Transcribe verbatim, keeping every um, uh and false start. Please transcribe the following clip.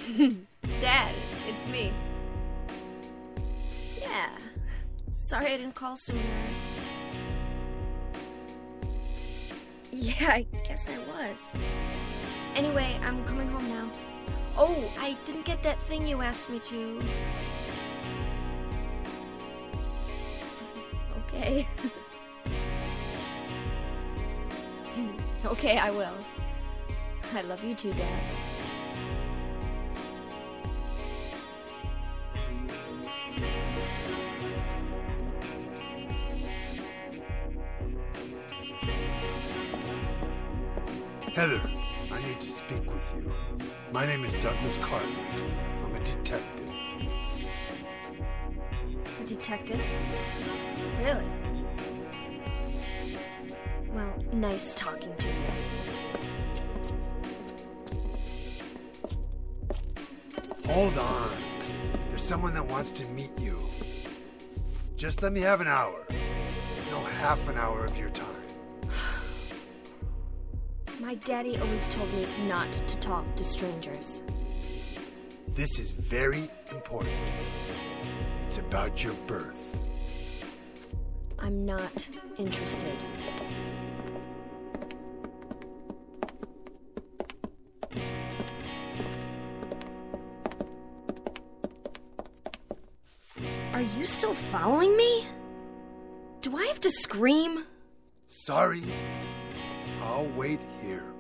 Dad, it's me. Yeah. Sorry I didn't call sooner. Yeah, I guess I was. Anyway, I'm coming home now. Oh, I didn't get that thing you asked me to. Okay. Okay, I will. I love you too, Dad. Heather, I need to speak with you. My name is Douglas Cartland. I'm a detective. A detective? Really? Well, nice talking to you. Hold on. There's someone that wants to meet you. Just let me have an hour. No, half an hour of your time. My daddy always told me not to talk to strangers. This is very important. It's about your birth. I'm not interested. Are you still following me? Do I have to scream? Sorry. I'll wait here.